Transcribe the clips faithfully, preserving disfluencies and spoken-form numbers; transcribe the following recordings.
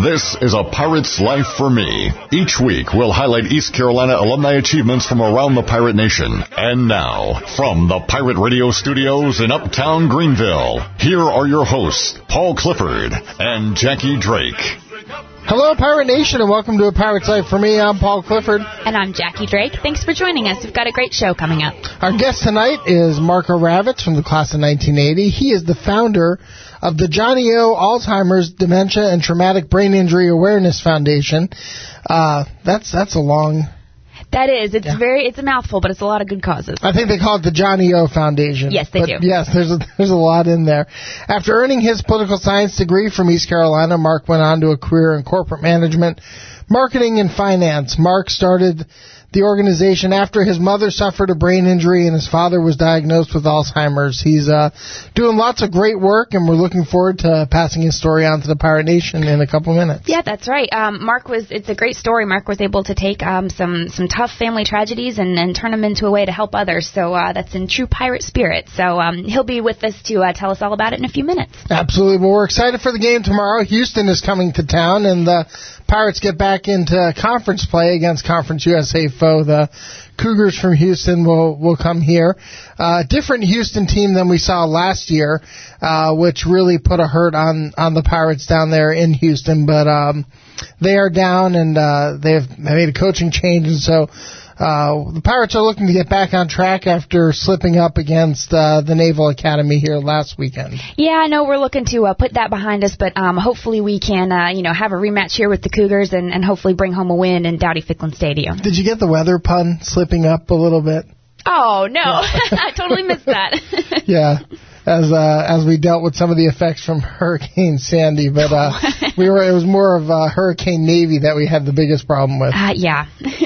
This is A Pirate's Life for Me. Each week, we'll highlight East Carolina alumni achievements from around the Pirate Nation. And now, from the Pirate Radio Studios in Uptown Greenville, here are your hosts, Paul Clifford and Jackie Drake. Hello, Pirate Nation, and welcome to A Pirate's Life for Me. I'm Paul Clifford. And I'm Jackie Drake. Thanks for joining us. We've got a great show coming up. Our guest tonight is Marco Ravitz from the class of nineteen eighty. He is the founder of the Johnny O Alzheimer's, Dementia, and Traumatic Brain Injury Awareness Foundation. Uh, that's that's a long... That is. It's yeah. very. It's a mouthful, but it's a lot of good causes. I think they call it the Johnny O Foundation. Yes, they but do. Yes, there's a, there's a lot in there. After earning his political science degree from East Carolina, Mark went on to a career in corporate management, marketing, and finance. Mark started the organization after his mother suffered a brain injury and his father was diagnosed with Alzheimer's. He's uh, doing lots of great work, and we're looking forward to passing his story on to the Pirate Nation in a couple minutes. Yeah, that's right. Um, Mark was, it's a great story. Mark was able to take um, some, some tough family tragedies and, and turn them into a way to help others. So uh, that's in true pirate spirit. So um, he'll be with us to uh, tell us all about it in a few minutes. Absolutely. Well, we're excited for the game tomorrow. Houston is coming to town, and the Pirates get back into conference play against Conference U S A foe. The Cougars from Houston will, will come here. Uh, different Houston team than we saw last year, uh, which really put a hurt on, on the Pirates down there in Houston. But um, they are down, and uh, they've made a coaching change, and so Uh, the Pirates are looking to get back on track after slipping up against uh, the Naval Academy here last weekend. Yeah, I know we're looking to uh, put that behind us, but um, hopefully we can, uh, you know, have a rematch here with the Cougars and, and hopefully bring home a win in Dowdy-Ficklin Stadium. Did you get the weather pun, slipping up a little bit? Oh, no. Yeah. I totally missed that. Yeah. As uh, as we dealt with some of the effects from Hurricane Sandy, but uh, we were it was more of uh, Hurricane Navy that we had the biggest problem with. Uh, yeah.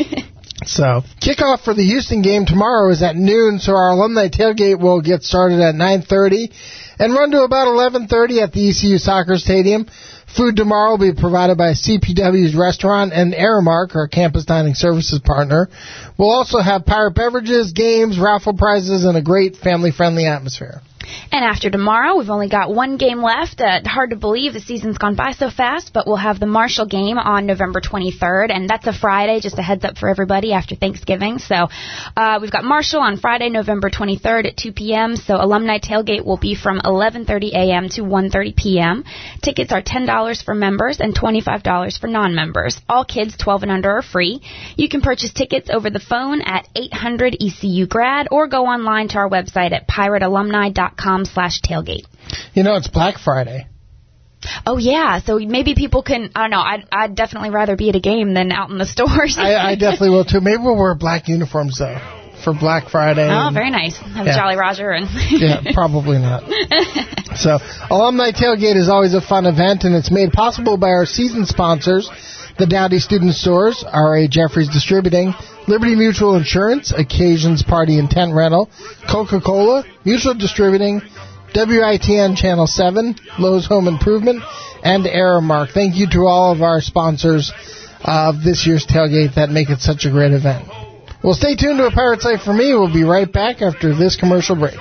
So, kickoff for the Houston game tomorrow is at noon, so our alumni tailgate will get started at nine thirty and run to about eleven thirty at the E C U Soccer Stadium. Food tomorrow will be provided by C P W's Restaurant and Aramark, our campus dining services partner. We'll also have pirate beverages, games, raffle prizes, and a great family-friendly atmosphere. And after tomorrow, we've only got one game left. Uh, hard to believe the season's gone by so fast, but we'll have the Marshall game on November twenty-third, and that's a Friday, just a heads up for everybody after Thanksgiving. So uh, we've got Marshall on Friday, November twenty-third at two p.m., so alumni tailgate will be from eleven thirty a.m. to one thirty p.m. Tickets are ten dollars for members and twenty-five dollars for non-members. All kids twelve and under are free. You can purchase tickets over the phone at eight hundred E C U grad or go online to our website at pirate alumni dot com slash tailgate. You know, it's Black Friday. Oh, yeah. So maybe people can, I don't know, I'd, I'd definitely rather be at a game than out in the stores. I, I definitely will, too. Maybe we'll wear black uniforms, though, for Black Friday. Oh, and, very nice. Have yeah. a Jolly Roger. and Yeah, probably not. So, Alumni Tailgate is always a fun event, and it's made possible by our season sponsors, the Dowdy Student Stores, R A Jeffries Distributing, Liberty Mutual Insurance, Occasions Party and Tent Rental, Coca-Cola, Mutual Distributing, W I T N Channel seven, Lowe's Home Improvement, and Aramark. Thank you to all of our sponsors of this year's tailgate that make it such a great event. Well, stay tuned to A Pirate's Life for Me. We'll be right back after this commercial break.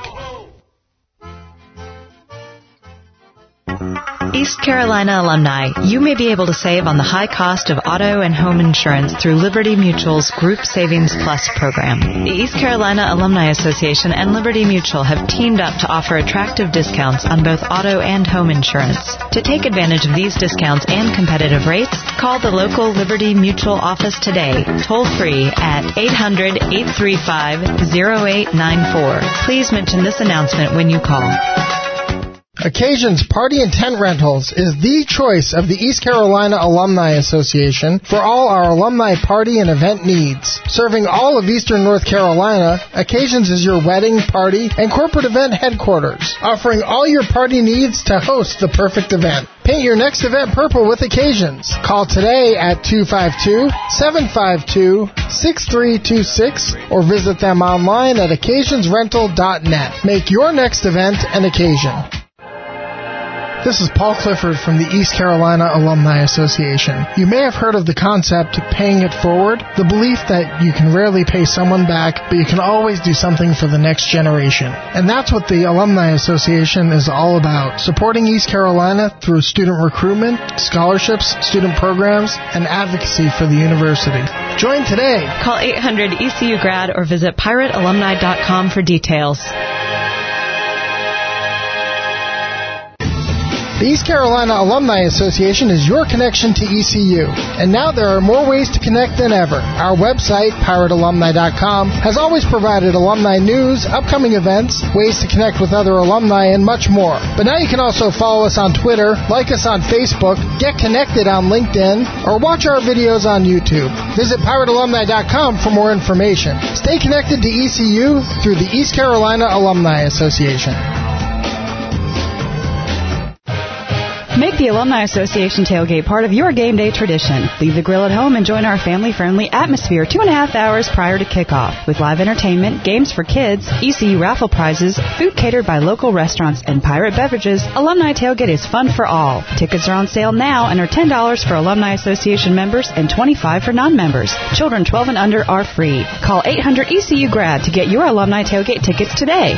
East Carolina alumni, you may be able to save on the high cost of auto and home insurance through Liberty Mutual's Group Savings Plus program. The East Carolina Alumni Association and Liberty Mutual have teamed up to offer attractive discounts on both auto and home insurance. To take advantage of these discounts and competitive rates, call the local Liberty Mutual office today, toll free at eight hundred, eight three five, oh eight nine four. Please mention this announcement when you call. Occasions Party and Tent Rentals is the choice of the East Carolina Alumni Association for all our alumni party and event needs. Serving all of Eastern North Carolina, Occasions is your wedding, party, and corporate event headquarters, offering all your party needs to host the perfect event. Paint your next event purple with Occasions. Call today at two five two, seven five two, six three two six or visit them online at occasions rental dot net. Make your next event an occasion. This is Paul Clifford from the East Carolina Alumni Association. You may have heard of the concept paying it forward, the belief that you can rarely pay someone back, but you can always do something for the next generation. And that's what the Alumni Association is all about, supporting East Carolina through student recruitment, scholarships, student programs, and advocacy for the university. Join today. Call eight hundred E C U grad or visit pirate alumni dot com for details. The East Carolina Alumni Association is your connection to E C U. And now there are more ways to connect than ever. Our website, pirate alumni dot com, has always provided alumni news, upcoming events, ways to connect with other alumni, and much more. But now you can also follow us on Twitter, like us on Facebook, get connected on LinkedIn, or watch our videos on YouTube. Visit pirate alumni dot com for more information. Stay connected to E C U through the East Carolina Alumni Association. Make the Alumni Association tailgate part of your game day tradition. Leave the grill at home and join our family-friendly atmosphere two and a half hours prior to kickoff. With live entertainment, games for kids, E C U raffle prizes, food catered by local restaurants, and pirate beverages, Alumni Tailgate is fun for all. Tickets are on sale now and are ten dollars for Alumni Association members and twenty-five dollars for non-members. Children twelve and under are free. Call eight hundred E C U grad to get your Alumni Tailgate tickets today.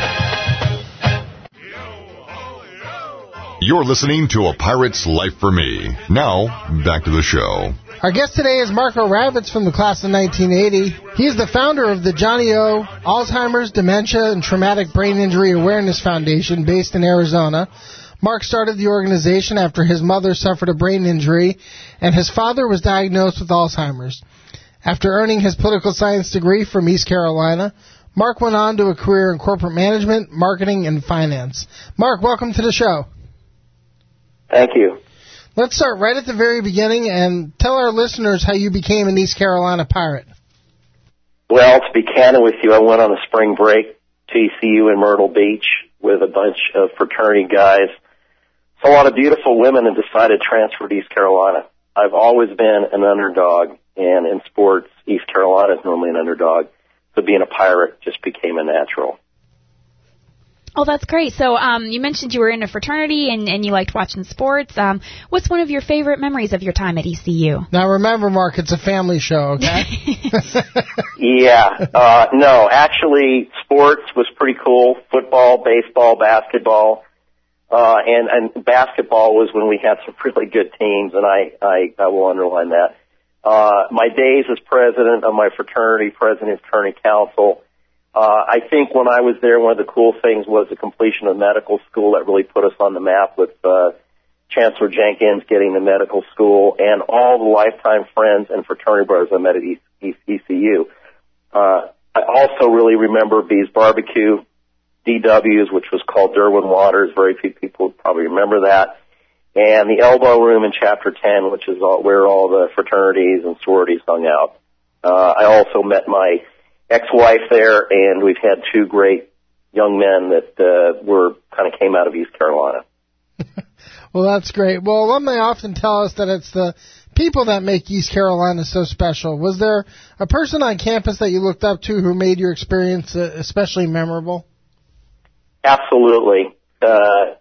You're listening to A Pirate's Life for Me. Now, back to the show. Our guest today is Marco Ravitz from the class of nineteen eighty. He is the founder of the Johnny O. Alzheimer's, Dementia, and Traumatic Brain Injury Awareness Foundation based in Arizona. Mark started the organization after his mother suffered a brain injury and his father was diagnosed with Alzheimer's. After earning his political science degree from East Carolina, Mark went on to a career in corporate management, marketing, and finance. Mark, welcome to the show. Thank you. Let's start right at the very beginning and tell our listeners how you became an East Carolina Pirate. Well, to be candid with you, I went on a spring break to E C U in Myrtle Beach with a bunch of fraternity guys. Saw a lot of beautiful women and decided to transfer to East Carolina. I've always been an underdog, and in sports, East Carolina is normally an underdog. So being a Pirate just became a natural. Oh, that's great. So um, you mentioned you were in a fraternity and, and you liked watching sports. Um, what's one of your favorite memories of your time at E C U? Now, remember, Mark, it's a family show, okay? yeah. Uh, no, actually, sports was pretty cool. Football, baseball, basketball. Uh, and, and basketball was when we had some really good teams, and I, I, I will underline that. Uh, my days as president of my fraternity, president of fraternity council, Uh, I think when I was there, one of the cool things was the completion of medical school that really put us on the map with uh, Chancellor Jenkins getting to medical school and all the lifetime friends and fraternity brothers I met at E C U. Uh, I also really remember B's Barbecue, D W's, which was called Derwin Waters. Very few people probably remember that. And the Elbow Room in Chapter ten, which is all, where all the fraternities and sororities hung out. Uh, I also met my ex-wife there, and we've had two great young men that uh, were kind of came out of East Carolina. Well, that's great. Well, alumni often tell us that it's the people that make East Carolina so special. Was there a person on campus that you looked up to who made your experience uh, especially memorable? Absolutely. Uh,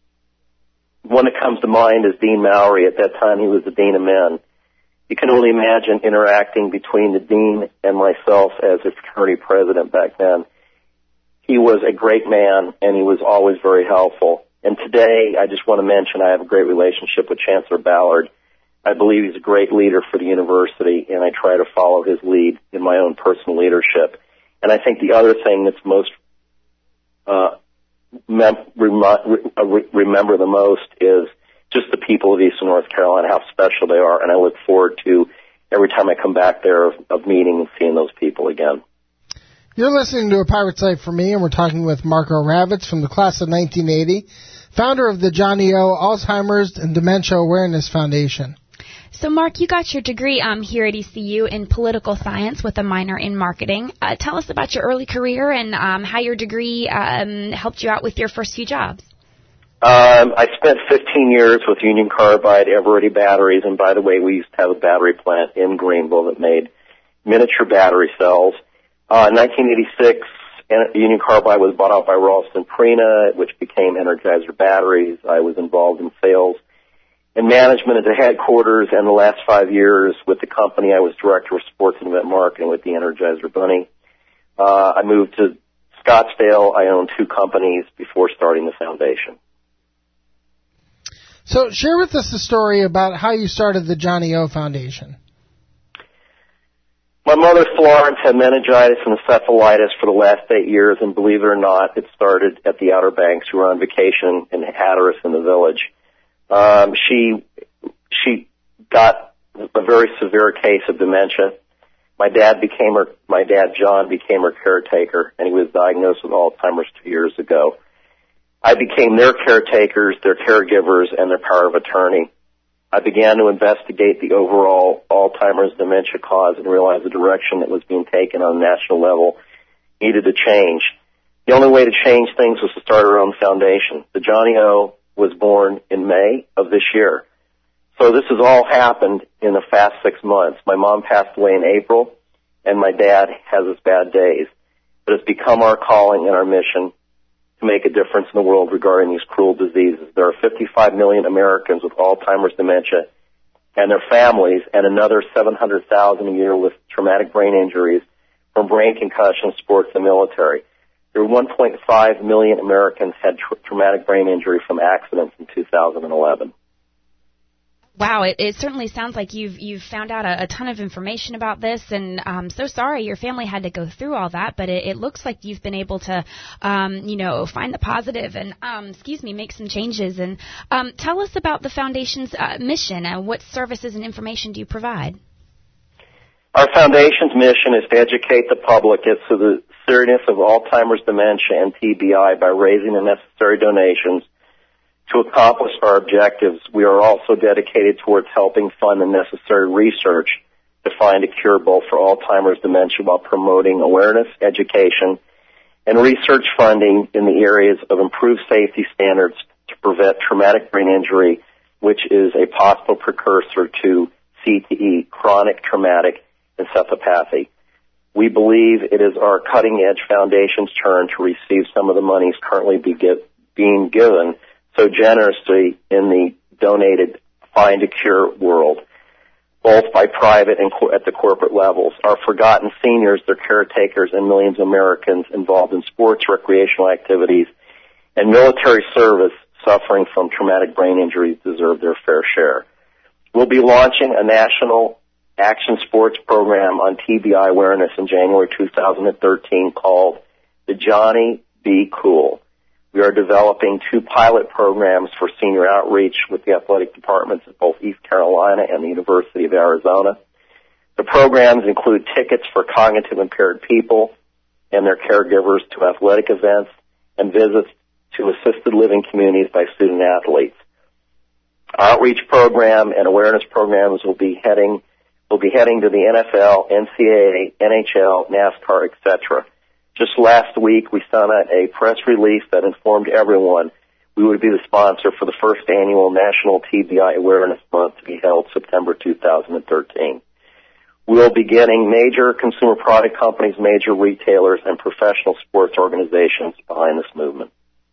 one that comes to mind is Dean Mowry. At that time, he was the Dean of Men. You can only imagine interacting between the dean and myself as a fraternity president back then. He was a great man, and he was always very helpful. And today, I just want to mention I have a great relationship with Chancellor Ballard. I believe he's a great leader for the university, and I try to follow his lead in my own personal leadership. And I think the other thing that's most uh, mem- rem- remember the most is just the people of Eastern North Carolina, how special they are, and I look forward to every time I come back there of, of meeting and seeing those people again. You're listening to A Pirate's Life for Me, and we're talking with Marco Ravitz from the class of nineteen eighty, founder of the Johnny O. Alzheimer's and Dementia Awareness Foundation. So, Mark, you got your degree um, here at E C U in political science with a minor in marketing. Uh, tell us about your early career and um, how your degree um, helped you out with your first few jobs. Um, I spent fifteen years with Union Carbide, Eveready Batteries, and by the way, we used to have a battery plant in Greenville that made miniature battery cells. Uh, in nineteen eighty-six, Union Carbide was bought out by Ralston Purina, which became Energizer Batteries. I was involved in sales and management at the headquarters, and the last five years with the company, I was director of sports and event marketing with the Energizer Bunny. Uh, I moved to Scottsdale. I owned two companies before starting the foundation. So share with us the story about how you started the Johnny O Foundation. My mother, Florence, had meningitis and encephalitis for the last eight years, and believe it or not, it started at the Outer Banks. We were on vacation in Hatteras in the village. Um, she she got a very severe case of dementia. My dad became her. My dad, John, became her caretaker, and he was diagnosed with Alzheimer's two years ago. I became their caretakers, their caregivers, and their power of attorney. I began to investigate the overall Alzheimer's dementia cause and realized the direction that was being taken on a national level needed to change. The only way to change things was to start our own foundation. The Johnny O was born in May of this year. So this has all happened in the fast six months. My mom passed away in April, and my dad has his bad days. But it's become our calling and our mission to make a difference in the world regarding these cruel diseases. There are fifty-five million Americans with Alzheimer's dementia and their families, and another seven hundred thousand a year with traumatic brain injuries from brain concussion, sports, and military. There were one point five million Americans had tra- traumatic brain injury from accidents in two thousand eleven. Wow, it, it certainly sounds like you've you've found out a, a ton of information about this, and I'm so sorry your family had to go through all that. But it, it looks like you've been able to, um, you know, find the positive and, um, excuse me, make some changes. And um, tell us about the foundation's uh, mission and what services and information do you provide? Our foundation's mission is to educate the public as to the seriousness of Alzheimer's dementia and T B I by raising the necessary donations to accomplish our objectives. We are also dedicated towards helping fund the necessary research to find a cure both for Alzheimer's dementia while promoting awareness, education, and research funding in the areas of improved safety standards to prevent traumatic brain injury, which is a possible precursor to C T E, chronic traumatic encephalopathy. We believe it is our cutting-edge foundation's turn to receive some of the monies currently be give, being given so generously in the donated Find a Cure world, both by private and co- at the corporate levels. Our forgotten seniors, their caretakers, and millions of Americans involved in sports, recreational activities, and military service suffering from traumatic brain injuries deserve their fair share. We'll be launching a national action sports program on T B I awareness in January two thousand thirteen called the Johnny Be Cool. We are developing two pilot programs for senior outreach with the athletic departments at both East Carolina and the University of Arizona. The programs include tickets for cognitive impaired people and their caregivers to athletic events and visits to assisted living communities by student athletes. Our outreach program and awareness programs will be heading will be heading to the N F L, N C double A, N H L, NASCAR, et cetera. Just last week, we sent out a press release that informed everyone we would be the sponsor for the first annual National T B I Awareness Month to be held September two thousand thirteen. We'll be getting major consumer product companies, major retailers, and professional sports organizations behind this movement.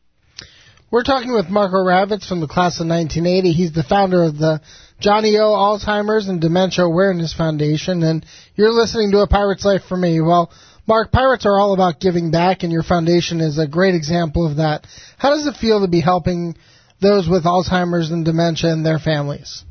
We're talking with Marco Ravitz from the class of nineteen eighty. He's the founder of the Johnny O Alzheimer's and Dementia Awareness Foundation, and you're listening to A Pirate's Life for Me. Well, Mark, pirates are all about giving back, and your foundation is a great example of that. How does it feel to be helping those with Alzheimer's and dementia and their families?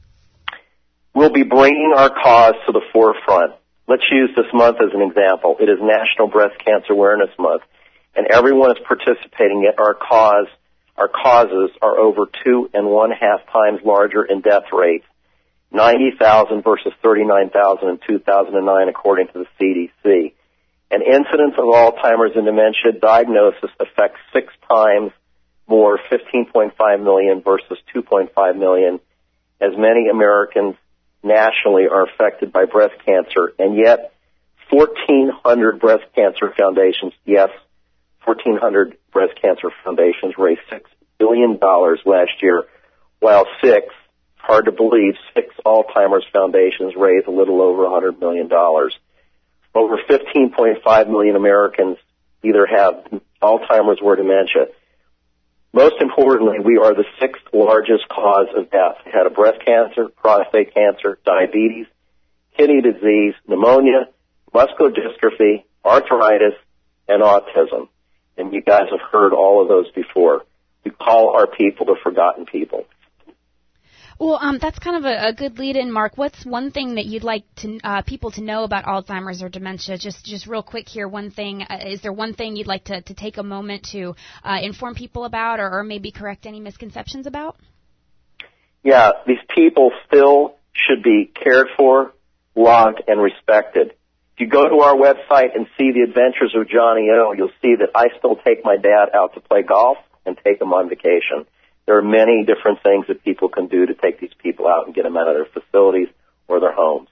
We'll be bringing our cause to the forefront. Let's use this month as an example. It is National Breast Cancer Awareness Month, and everyone is participating, yet our cause, our causes are over two and one half times larger in death rates, ninety thousand versus thirty-nine thousand in two thousand nine, according to the C D C. An incidence of Alzheimer's and dementia diagnosis affects six times more, fifteen point five million versus two point five million, as many Americans nationally are affected by breast cancer, and yet fourteen hundred breast cancer foundations, yes, fourteen hundred breast cancer foundations raised six billion dollars last year, while six, hard to believe, six Alzheimer's foundations raised a little over one hundred million dollars. Over fifteen point five million Americans either have Alzheimer's or dementia. Most importantly, we are the sixth largest cause of death. We had a breast cancer, prostate cancer, diabetes, kidney disease, pneumonia, muscular dystrophy, arthritis, and autism. And you guys have heard all of those before. We call our people the forgotten people. Well, um, that's kind of a, a good lead-in, Mark. What's one thing that you'd like to, uh, people to know about Alzheimer's or dementia? Just, just real quick here. One thing uh, is there one thing you'd like to, to take a moment to uh, inform people about, or, or maybe correct any misconceptions about? Yeah, these people still should be cared for, loved, and respected. If you go to our website and see the adventures of Johnny O, you'll see that I still take my dad out to play golf and take him on vacation. There are many different things that people can do to take these people out and get them out of their facilities or their homes.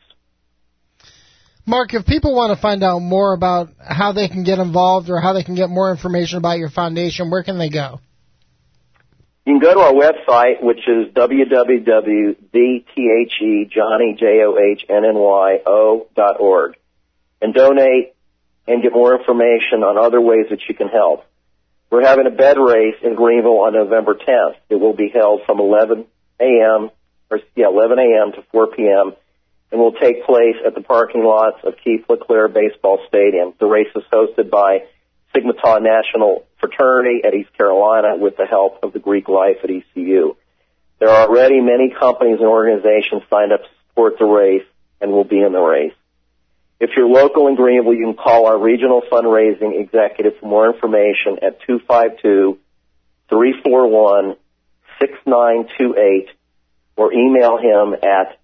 Mark, if people want to find out more about how they can get involved or how they can get more information about your foundation, where can they go? You can go to our website, which is w w w dot the johnny j o h n n y o dot org, and donate and get more information on other ways that you can help. We're having a bed race in Greenville on November tenth. It will be held from eleven a.m. or yeah, eleven a.m. to four p.m. and will take place at the parking lots of Keith LeClaire Baseball Stadium. The race is hosted by Sigma Tau National Fraternity at East Carolina with the help of the Greek Life at E C U. There are already many companies and organizations signed up to support the race and will be in the race. If you're local in Greenville, you can call our regional fundraising executive for more information at two five two, three four one, six nine two eight or email him at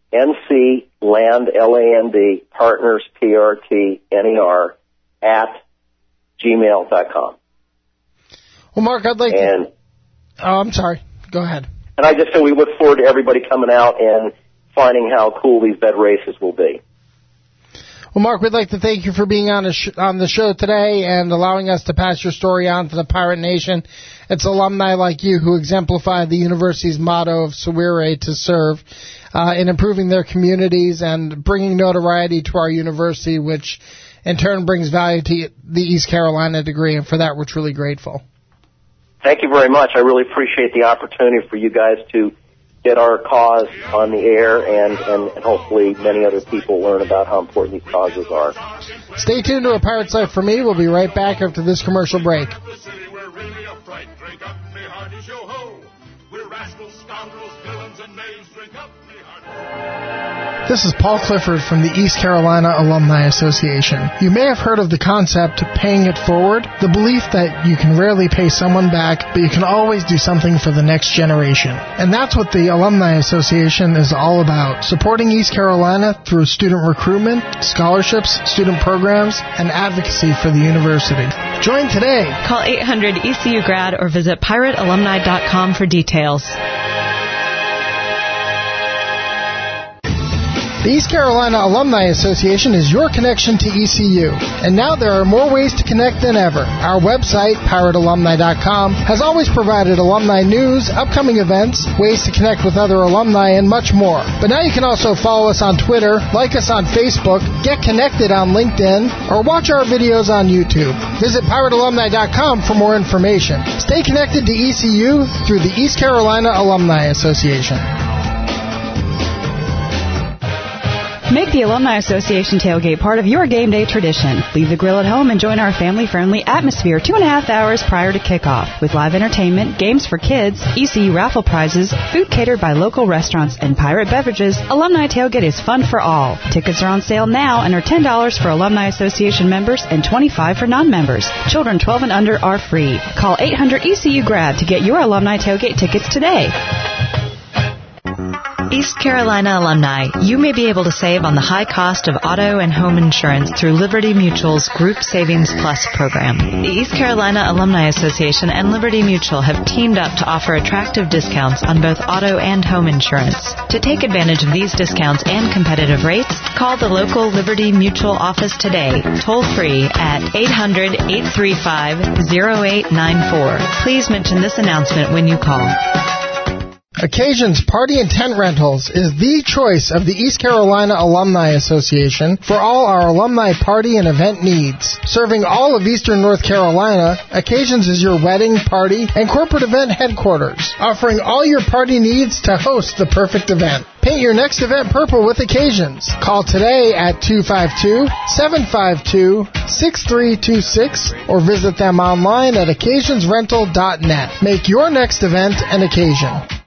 ncland, L A N D, partners, P R T N E R, at gmail dot com. Well, Mark, I'd like and, to... Oh, I'm sorry. Go ahead. And I just say we look forward to everybody coming out and finding how cool these bed races will be. Well, Mark, we'd like to thank you for being on, a sh- on the show today and allowing us to pass your story on to the Pirate Nation. It's alumni like you who exemplify the university's motto of Sewere to serve uh, in improving their communities and bringing notoriety to our university, which in turn brings value to the East Carolina degree, and for that we're truly grateful. Thank you very much. I really appreciate the opportunity for you guys to get our cause on the air, and, and, and hopefully many other people learn about how important these causes are. Stay tuned to A Pirate's Life for Me. We'll be right back after this commercial break. This is Paul Clifford from the East Carolina Alumni Association. You may have heard of the concept paying it forward, the belief that you can rarely pay someone back, but you can always do something for the next generation. And that's what the Alumni Association is all about, supporting East Carolina through student recruitment, scholarships, student programs, and advocacy for the university. Join today. Call eight hundred E C U grad or visit pirate alumni dot com for details. The East Carolina Alumni Association is your connection to E C U. And now there are more ways to connect than ever. Our website, pirate alumni dot com, has always provided alumni news, upcoming events, ways to connect with other alumni, and much more. But now you can also follow us on Twitter, like us on Facebook, get connected on LinkedIn, or watch our videos on YouTube. Visit pirate alumni dot com for more information. Stay connected to E C U through the East Carolina Alumni Association. Make the Alumni Association tailgate part of your game day tradition. Leave the grill at home and join our family-friendly atmosphere two and a half hours prior to kickoff. With live entertainment, games for kids, E C U raffle prizes, food catered by local restaurants, and pirate beverages, Alumni Tailgate is fun for all. Tickets are on sale now and are ten dollars for Alumni Association members and twenty-five dollars for non-members. Children twelve and under are free. Call eight hundred E C U grad to get your Alumni Tailgate tickets today. East Carolina alumni, you may be able to save on the high cost of auto and home insurance through Liberty Mutual's Group Savings Plus program. The East Carolina Alumni Association and Liberty Mutual have teamed up to offer attractive discounts on both auto and home insurance. To take advantage of these discounts and competitive rates, call the local Liberty Mutual office today, toll free at eight hundred, eight three five, zero eight nine four. Please mention this announcement when you call. Occasions Party and Tent Rentals is the choice of the East Carolina Alumni Association for all our alumni party and event needs. Serving all of eastern North Carolina, Occasions is your wedding, party, and corporate event headquarters, offering all your party needs to host the perfect event. Paint your next event purple with Occasions. Call today at two five two, seven five two, six three two six or visit them online at occasions rental dot net. Make your next event an occasion.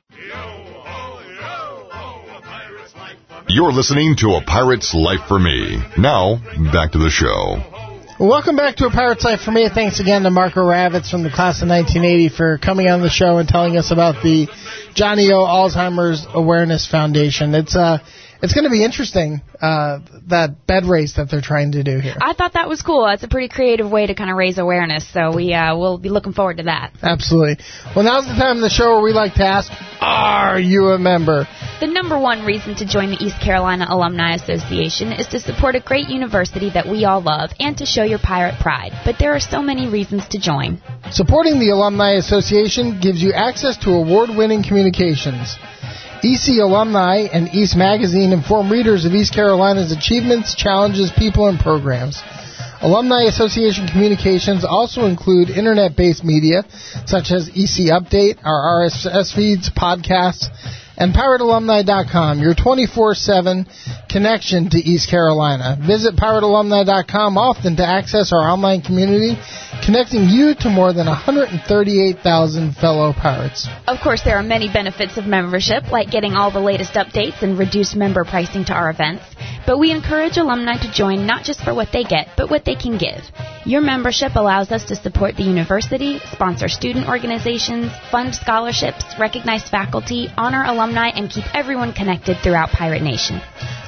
You're listening to A Pirate's Life for Me. Now, back to the show. Welcome back to A Pirate's Life for Me. Thanks again to Marco Ravitz from the class of nineteen eighty for coming on the show and telling us about the Johnny O Alzheimer's Awareness Foundation. It's uh, it's going to be interesting, uh, that bed race that they're trying to do here. I thought that was cool. That's a pretty creative way to kind of raise awareness, so we uh, will be looking forward to that. Absolutely. Well, now's the time of the show where we like to ask, are you a member? The number one reason to join the East Carolina Alumni Association is to support a great university that we all love and to show your pirate pride. But there are so many reasons to join. Supporting the Alumni Association gives you access to award-winning communications. E C Alumni and East Magazine inform readers of East Carolina's achievements, challenges, people, and programs. Alumni Association communications also include internet-based media, such as E C Update, our R S S feeds, podcasts, and pirate alumni dot com, your twenty-four seven connection to East Carolina. Visit pirate alumni dot com often to access our online community, connecting you to more than one hundred thirty-eight thousand fellow pirates. Of course, there are many benefits of membership, like getting all the latest updates and reduced member pricing to our events. But we encourage alumni to join not just for what they get, but what they can give. Your membership allows us to support the university, sponsor student organizations, fund scholarships, recognize faculty, honor alumni, and keep everyone connected throughout Pirate Nation.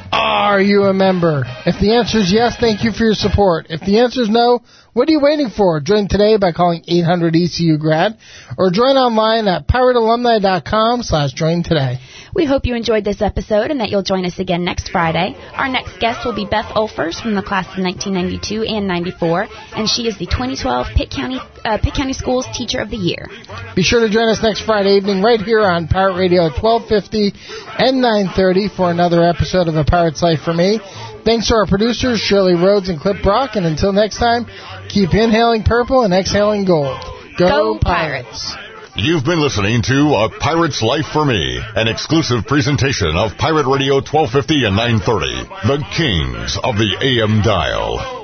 Are you a member? If the answer is yes, thank you for your support. If the answer is no, what are you waiting for? Join today by calling eight hundred E C U grad or join online at pirate alumni dot com slash join today. We hope you enjoyed this episode and that you'll join us again next Friday. Our next guest will be Beth Olfers from the class of nineteen ninety-two and ninety-four, and she is the twenty twelve Pitt County, uh, Pitt County Schools Teacher of the Year. Be sure to join us next Friday evening right here on Pirate Radio twelve fifty and nine thirty for another episode of A Pirate's Life for Me. Thanks to our producers, Shirley Rhodes and Clip Brock, and until next time, keep inhaling purple and exhaling gold. Go, Go Pirates! You've been listening to A Pirate's Life for Me, an exclusive presentation of Pirate Radio twelve fifty and nine thirty, the kings of the A M dial.